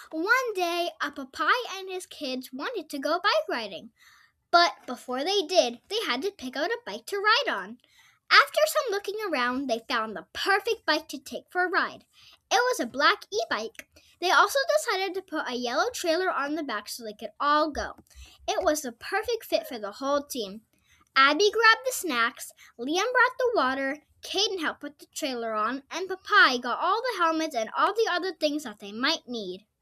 One day, a Popeye and his kids wanted to go bike riding. But before they did, they had to pick out a bike to ride on. After some looking around, they found the perfect bike to take for a ride. It was a black e-bike. They also decided to put a yellow trailer on the back so they could all go. It was the perfect fit for the whole team. Abby grabbed the snacks, Liam brought the water, Caden helped put the trailer on, and Popeye got all the helmets and all the other things that they might need.